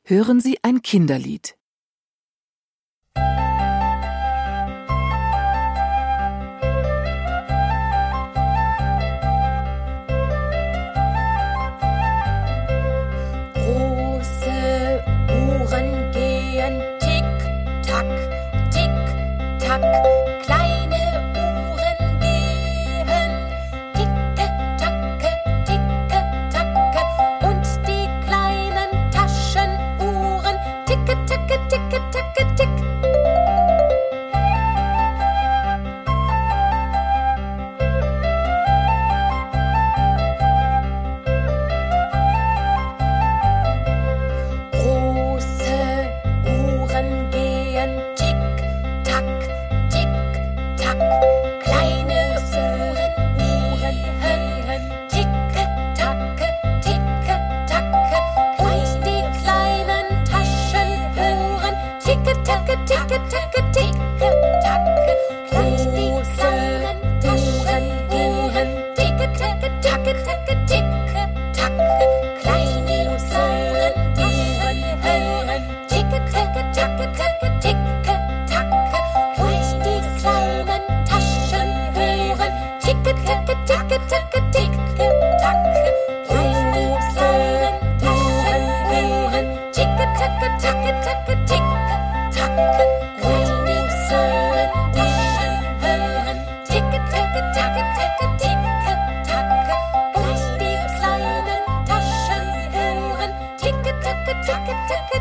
Hören Sie ein Kinderlied. Große Uhren gehen tick-tack, tick-tack. Kleine Uhren gehen ticke-tacke, ticke-tacke. Und die kleinen Taschenuhren ticke-tacke, ticke-tacke, tick. Große Uhren gehen tick-tack, tick-tack. Kleine Uhren gehen ticke-tacke, ticke-tacke. Und die kleinen Taschenuhren ticke-tacke, ticke-tacke, ticke-tacke. Und die kleinen Taschenuhren ticke-tacke, ticke-tacke, ticke-tacke. Kleine Uhren gehen ticke-tacke, ticke-tacke, ticke-tacke. Und die kleinen Taschenuhren ticke-tacke, ticke-tacke, ticke-tacke. Kleine Uhren gehen ticke-tacke, ticke-tacke, ticke-tacke. Und die kleinen Taschenuhren ticke-tacke, ticke-tacke, ticke-tacke. Und die kleinen Taschenuhren ticke-tacke, ticke-tacke,